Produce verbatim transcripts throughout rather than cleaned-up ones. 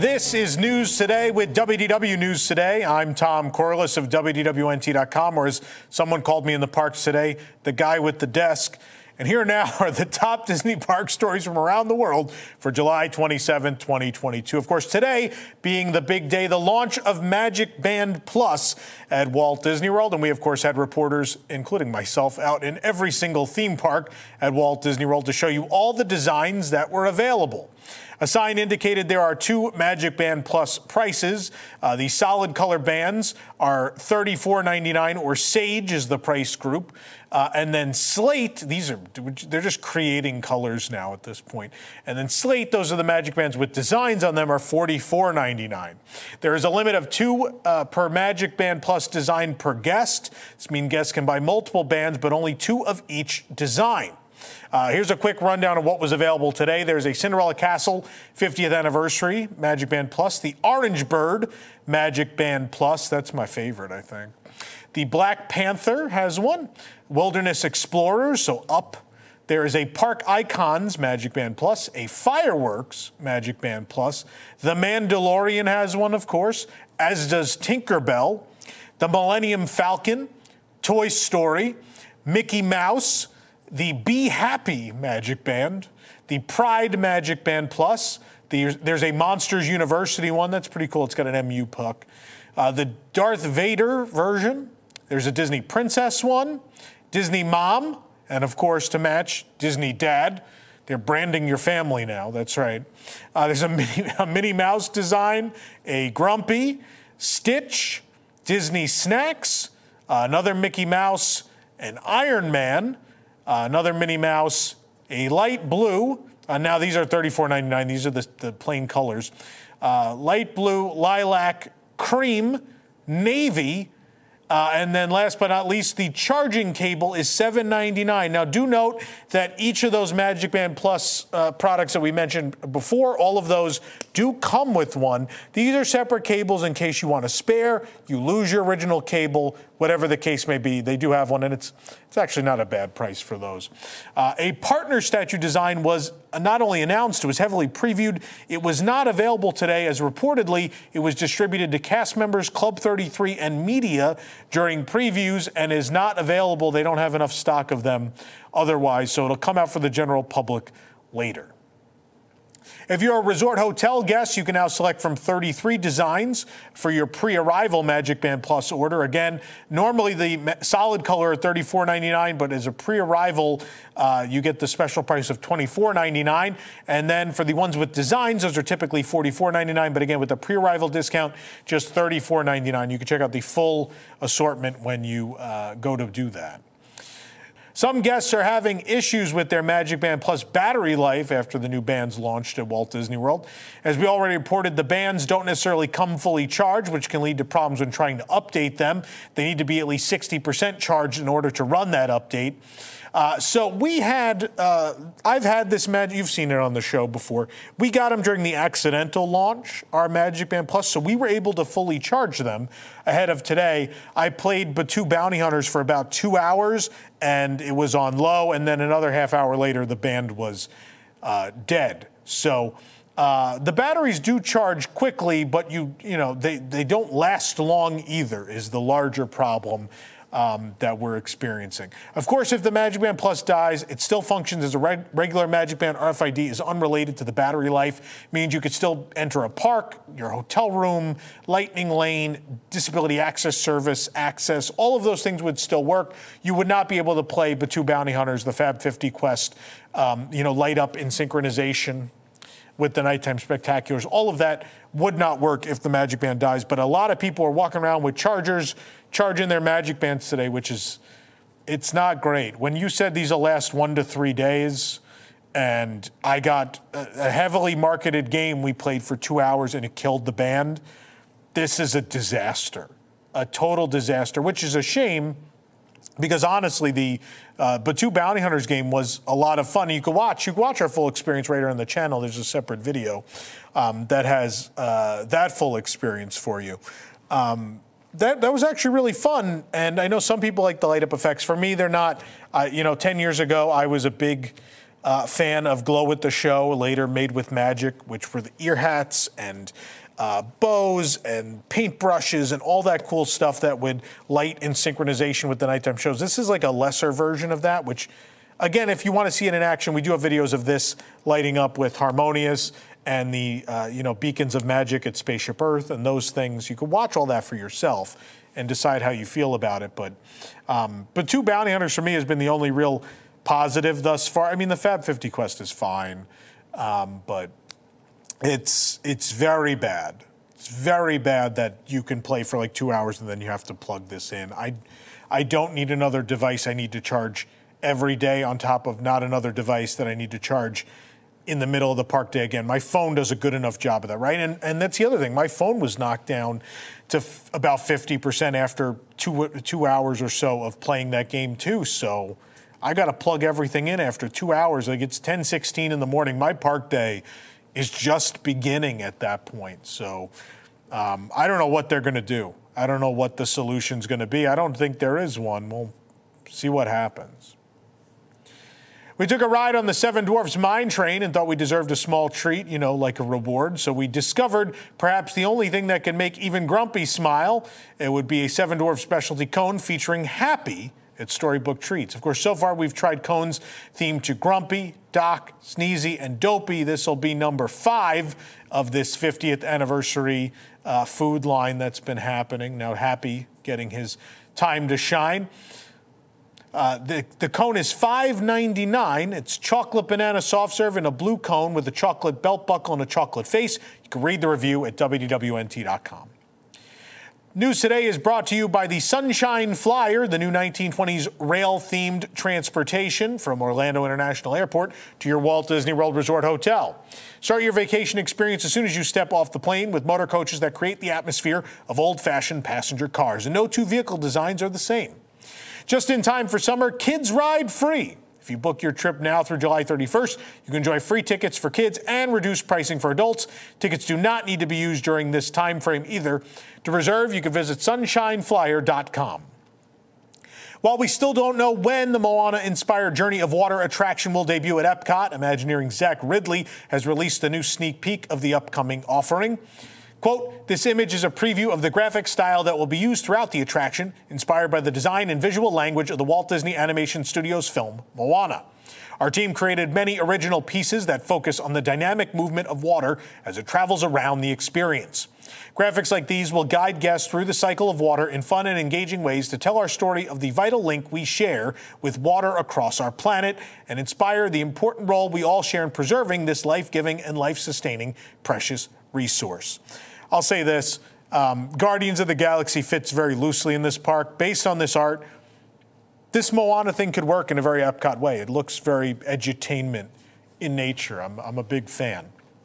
This is News Today with W D W News Today. I'm Tom Corliss of W D W N T dot com, or as someone called me in the parks today, the guy with the desk. And here now are the top Disney park stories from around the world for July twenty-seventh, twenty twenty-two. Of course, today being the big day, the launch of Magic Band Plus at Walt Disney World. And we, of course, had reporters, including myself, out in every single theme park at Walt Disney World to show you all the designs that were available. A sign indicated there are two Magic Band Plus prices. Uh, the solid color bands are thirty-four ninety-nine, or Sage is the price group. Uh, and then Slate, these are, they're just creating colors now at this point. And then Slate, those are the Magic Bands with designs on them, are forty-four ninety-nine. There is a limit of two uh, per Magic Band Plus design per guest. This means guests can buy multiple bands, but only two of each design. Uh, here's a quick rundown of what was available today. There's a Cinderella Castle fiftieth Anniversary Magic Band Plus. The Orange Bird Magic Band Plus. That's my favorite, I think. The Black Panther has one. Wilderness Explorers, so Up. There is a Park Icons Magic Band Plus. A Fireworks Magic Band Plus. The Mandalorian has one, of course, as does Tinkerbell. The Millennium Falcon. Toy Story. Mickey Mouse. The Be Happy Magic Band, the Pride Magic Band Plus. The, there's a Monsters University one that's pretty cool. It's got an M U puck. Uh, the Darth Vader version. There's a Disney Princess one, Disney Mom, and of course to match, Disney Dad. They're branding your family now. That's right. Uh, there's a Minnie, a Minnie Mouse design, a Grumpy, Stitch, Disney Snacks, uh, another Mickey Mouse, an Iron Man. Uh, another Minnie Mouse, a light blue. Uh, now these are thirty-four ninety-nine. These are the, the plain colors. Uh, light blue, lilac, cream, navy. Uh, and then last but not least, the charging cable is seven ninety-nine. Now, do note that each of those Magic Band Plus uh, products that we mentioned before, all of those do come with one. These are separate cables in case you want a spare, you lose your original cable, whatever the case may be. They do have one, and it's it's actually not a bad price for those. Uh, a partner statue design was not only announced, it was heavily previewed. It was not available today, as reportedly it was distributed to cast members, Club thirty-three, and media during previews, and is not available. They don't have enough stock of them otherwise, so it'll come out for the general public later. If you're a resort hotel guest, you can now select from thirty-three designs for your pre-arrival Magic Band Plus order. Again, normally the solid color at thirty-four ninety-nine, but as a pre-arrival, uh, you get the special price of twenty-four ninety-nine. And then for the ones with designs, those are typically forty-four ninety-nine. But again, with the pre-arrival discount, just thirty-four ninety-nine. You can check out the full assortment when you uh, go to do that. Some guests are having issues with their Magic Band Plus battery life after the new bands launched at Walt Disney World. As we already reported, the bands don't necessarily come fully charged, which can lead to problems when trying to update them. They need to be at least sixty percent charged in order to run that update. Uh, so we had, uh, I've had this Magic, you've seen it on the show before. We got them during the accidental launch, our Magic Band Plus, so we were able to fully charge them ahead of today. I played Batuu Bounty Hunters for about two hours, and it was on low, and then another half hour later, the band was uh, dead. So uh, the batteries do charge quickly, but you, you know, they, they don't last long either, is the larger problem Um, that we're experiencing. Of course, if the Magic Band Plus dies, it still functions as a reg regular Magic Band. R F I D is unrelated to the battery life, means you could still enter a park, your hotel room, Lightning Lane, Disability Access Service, access, all of those things would still work. You would not be able to play Batuu Bounty Hunters, the Fab fifty Quest, um, you know, light up in synchronization with the nighttime spectaculars. All of that would not work if the Magic Band dies, but a lot of people are walking around with chargers, charging their Magic Bands today, which is, it's not great. When you said these will last one to three days, and I got a, a heavily marketed game we played for two hours and it killed the band, this is a disaster, a total disaster, which is a shame. Because honestly, the uh, Batuu Bounty Hunters game was a lot of fun. You could watch, you could watch our full experience right here on the channel. There's a separate video um, that has uh, that full experience for you. Um, that that was actually really fun. And I know some people like the light up effects. For me, they're not. Uh, you know, ten years ago, I was a big uh, fan of Glow with the Show, later Made with Magic, which were the ear hats and uh, bows and paintbrushes and all that cool stuff that would light in synchronization with the nighttime shows. This is like a lesser version of that, which, again, if you want to see it in action, we do have videos of this lighting up with Harmonious and the uh, you know beacons of magic at Spaceship Earth and those things. You can watch all that for yourself and decide how you feel about it. But um, but two bounty hunters for me has been the only real positive thus far. I mean, the Fab fifty quest is fine, um, but it's it's very bad. It's very bad that you can play for like two hours and then you have to plug this in. I I don't need another device I need to charge every day on top of not another device that I need to charge in the middle of the park day again. My phone does a good enough job of that, right? And and that's the other thing. My phone was knocked down to f- about fifty percent after two two hours or so of playing that game too. So I got to plug everything in after two hours. Like, it's ten sixteen in the morning. My park day is just beginning at that point. So um, I don't know what they're going to do. I don't know what the solution's going to be. I don't think there is one. We'll see what happens. We took a ride on the Seven Dwarfs Mine Train and thought we deserved a small treat, you know, like a reward. So we discovered perhaps the only thing that can make even Grumpy smile. It would be a Seven Dwarfs specialty cone featuring Happy at Storybook Treats. Of course, so far we've tried cones themed to Grumpy, Doc, Sneezy, and Dopey. This will be number five of this fiftieth anniversary uh, food line that's been happening. Now Happy getting his time to shine. Uh, the, the cone is five ninety-nine. It's chocolate banana soft serve in a blue cone with a chocolate belt buckle and a chocolate face. You can read the review at W D W N T dot com. News Today is brought to you by the Sunshine Flyer, the new nineteen twenties rail-themed transportation from Orlando International Airport to your Walt Disney World Resort Hotel. Start your vacation experience as soon as you step off the plane with motor coaches that create the atmosphere of old-fashioned passenger cars, and no two vehicle designs are the same. Just in time for summer, kids ride free. If you book your trip now through July thirty-first, you can enjoy free tickets for kids and reduced pricing for adults. Tickets do not need to be used during this time frame either. To reserve, you can visit sunshine flyer dot com. While we still don't know when the Moana-inspired Journey of Water attraction will debut at Epcot, Imagineering Zach Ridley has released a new sneak peek of the upcoming offering. Quote, this image is a preview of the graphic style that will be used throughout the attraction, inspired by the design and visual language of the Walt Disney Animation Studios film, Moana. Our team created many original pieces that focus on the dynamic movement of water as it travels around the experience. Graphics like these will guide guests through the cycle of water in fun and engaging ways to tell our story of the vital link we share with water across our planet and inspire the important role we all share in preserving this life-giving and life-sustaining precious resource. I'll say this, um, Guardians of the Galaxy fits very loosely in this park. Based on this art, this Moana thing could work in a very Epcot way. It looks very edutainment in nature. I'm, I'm a big fan.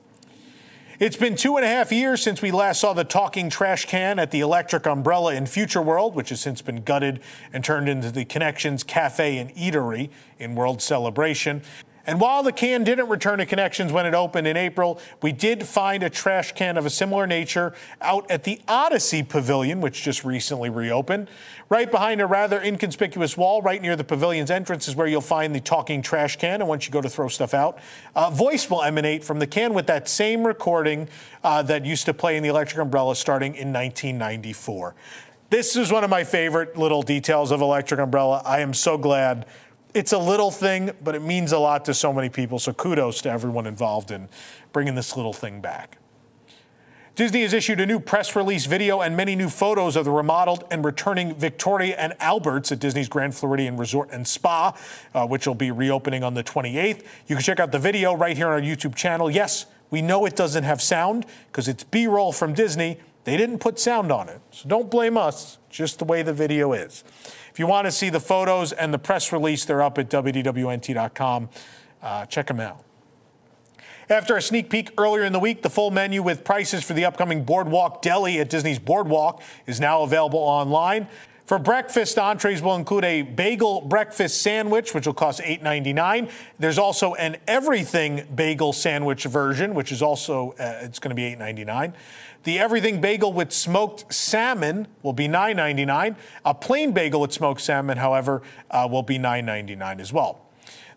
It's been two and a half years since we last saw the talking trash can at the Electric Umbrella in Future World, which has since been gutted and turned into the Connections Cafe and Eatery in World Celebration. And while the can didn't return to Connections when it opened in April, we did find a trash can of a similar nature out at the Odyssey Pavilion, which just recently reopened. Right behind a rather inconspicuous wall, right near the pavilion's entrance, is where you'll find the talking trash can. And once you go to throw stuff out, uh, voice will emanate from the can with that same recording uh, that used to play in the Electric Umbrella starting in nineteen ninety-four. This is one of my favorite little details of Electric Umbrella. I am so glad. It's a little thing, but it means a lot to so many people, so kudos to everyone involved in bringing this little thing back. Disney has issued a new press release video and many new photos of the remodeled and returning Victoria and Albert's at Disney's Grand Floridian Resort and Spa, uh, which will be reopening on the twenty-eighth. You can check out the video right here on our YouTube channel. Yes, we know it doesn't have sound because it's B-roll from Disney. They didn't put sound on it, so don't blame us, just the way the video is. If you want to see the photos and the press release, they're up at W D W N T dot com. Uh, check them out. After a sneak peek earlier in the week, the full menu with prices for the upcoming Boardwalk Deli at Disney's Boardwalk is now available online. For breakfast, entrees will include a bagel breakfast sandwich, which will cost eight ninety-nine. There's also an everything bagel sandwich version, which is also, uh, it's going to be eight ninety-nine. The everything bagel with smoked salmon will be nine ninety-nine. A plain bagel with smoked salmon, however, uh, will be nine ninety-nine as well.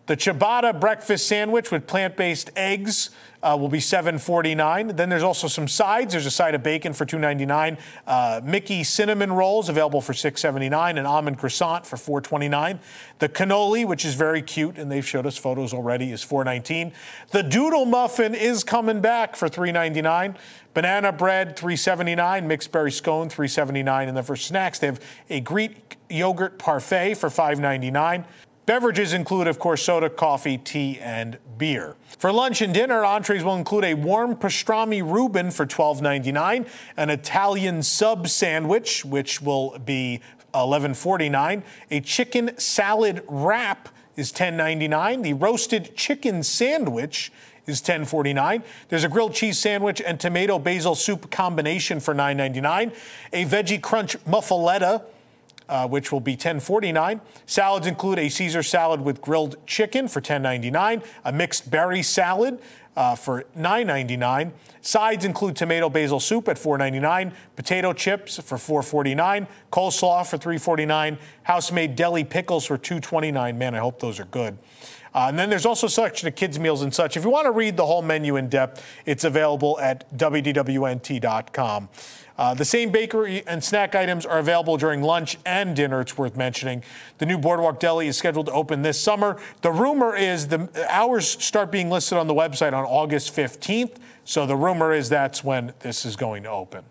The ciabatta breakfast sandwich with plant-based eggs uh, will be seven forty-nine. Then there's also some sides. There's a side of bacon for two ninety-nine. Uh, Mickey cinnamon rolls available for six seventy-nine. An almond croissant for four twenty-nine. The cannoli, which is very cute, and they've showed us photos already, is four nineteen. The doodle muffin is coming back for three ninety-nine. Banana bread, three seventy-nine. Mixed berry scone, three seventy-nine. And then for snacks, they have a Greek yogurt parfait for five ninety-nine. Beverages include, of course, soda, coffee, tea, and beer. For lunch and dinner, entrees will include a warm pastrami Reuben for twelve ninety-nine, an Italian sub sandwich, which will be eleven forty-nine, a chicken salad wrap is ten ninety-nine, the roasted chicken sandwich is ten forty-nine. There's a grilled cheese sandwich and tomato basil soup combination for nine ninety-nine, a veggie crunch muffaletta, Uh, which will be ten forty-nine. Salads include a Caesar salad with grilled chicken for ten ninety-nine, a mixed berry salad uh, for nine ninety-nine. Sides include tomato basil soup at four ninety-nine, potato chips for four forty-nine, coleslaw for three forty-nine, house-made deli pickles for two twenty-nine. Man, I hope those are good. Uh, and then there's also a selection of kids' meals and such. If you want to read the whole menu in depth, it's available at W D W N T dot com. Uh, the same bakery and snack items are available during lunch and dinner, it's worth mentioning. The new Boardwalk Deli is scheduled to open this summer. The rumor is the hours start being listed on the website on August fifteenth, so the rumor is that's when this is going to open.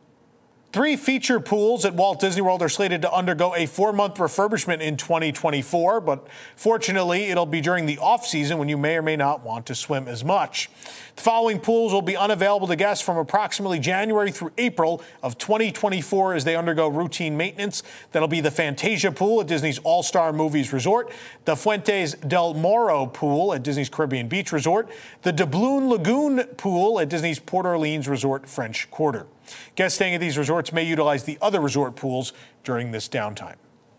Three feature pools at Walt Disney World are slated to undergo a four-month refurbishment in twenty twenty-four, but fortunately, it'll be during the off-season when you may or may not want to swim as much. The following pools will be unavailable to guests from approximately January through April of twenty twenty-four as they undergo routine maintenance. That'll be the Fantasia Pool at Disney's All-Star Movies Resort, the Fuentes del Moro Pool at Disney's Caribbean Beach Resort, the Doubloon Lagoon Pool at Disney's Port Orleans Resort French Quarter. Guests staying at these resorts may utilize the other resort pools during this downtime.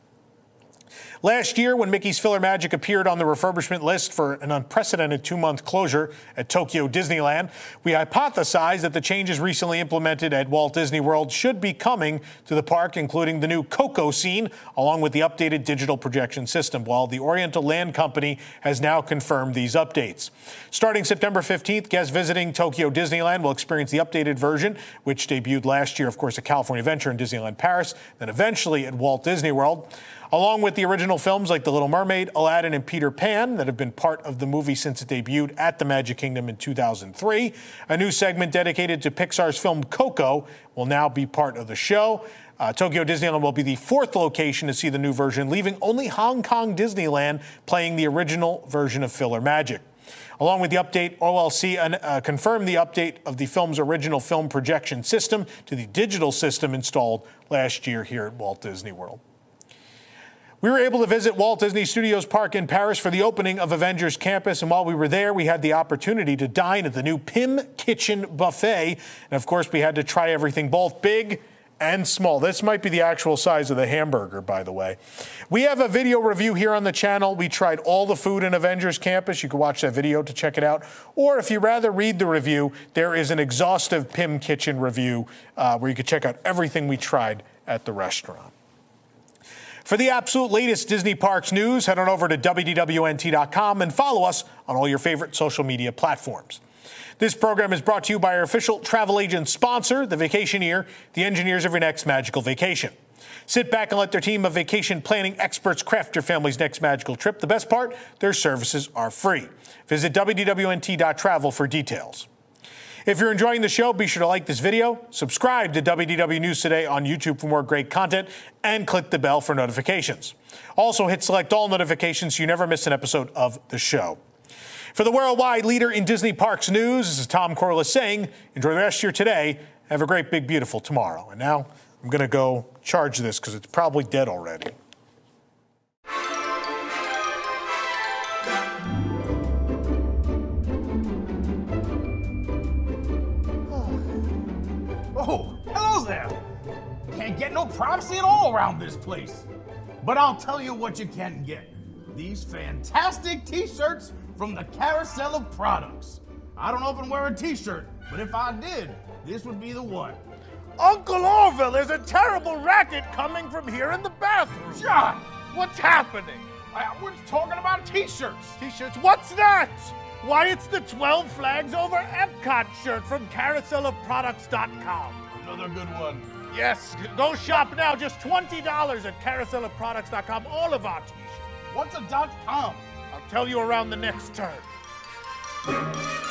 Last year, when Mickey's Filler Magic appeared on the refurbishment list for an unprecedented two-month closure at Tokyo Disneyland, we hypothesized that the changes recently implemented at Walt Disney World should be coming to the park, including the new Coco scene, along with the updated digital projection system. Well, the Oriental Land Company has now confirmed these updates. Starting September fifteenth, guests visiting Tokyo Disneyland will experience the updated version, which debuted last year, of course, at California Adventure in Disneyland Paris, then eventually at Walt Disney World. Along with the original films like The Little Mermaid, Aladdin, and Peter Pan that have been part of the movie since it debuted at the Magic Kingdom in two thousand three, a new segment dedicated to Pixar's film Coco will now be part of the show. Uh, Tokyo Disneyland will be the fourth location to see the new version, leaving only Hong Kong Disneyland playing the original version of Filler Magic. Along with the update, O L C uh, confirmed the update of the film's original film projection system to the digital system installed last year here at Walt Disney World. We were able to visit Walt Disney Studios Park in Paris for the opening of Avengers Campus, and while we were there, we had the opportunity to dine at the new Pym Kitchen Buffet, and of course, we had to try everything, both big and small. This might be the actual size of the hamburger, by the way. We have a video review here on the channel. We tried all the food in Avengers Campus. You can watch that video to check it out. Or if you rather read the review, there is an exhaustive Pym Kitchen review uh, where you can check out everything we tried at the restaurant. For the absolute latest Disney Parks news, head on over to W D W N T dot com and follow us on all your favorite social media platforms. This program is brought to you by our official travel agent sponsor, The Vacationeer, the engineers of your next magical vacation. Sit back and let their team of vacation planning experts craft your family's next magical trip. The best part, their services are free. Visit W D W N T dot travel for details. If you're enjoying the show, be sure to like this video, subscribe to W D W News Today on YouTube for more great content, and click the bell for notifications. Also, hit select all notifications so you never miss an episode of the show. For the worldwide leader in Disney Parks news, this is Tom Corliss saying, enjoy the rest of your today. Have a great, big, beautiful tomorrow. And now I'm going to go charge this because it's probably dead already. Oh, hello there. Can't get no privacy at all around this place. But I'll tell you what you can get. These fantastic t-shirts from the Carousel of Products. I don't often wear a t-shirt, but if I did, this would be the one. Uncle Orville, there's a terrible racket coming from here in the bathroom. John, What's happening? I, we're talking about t-shirts. T-shirts, what's that? Why, it's the twelve Flags Over Epcot shirt from carousel of products dot com. Another good one. Yes, go shop now, just twenty dollars at carousel of products dot com, all of our t-shirts. What's a dot com? I'll tell you around the next turn.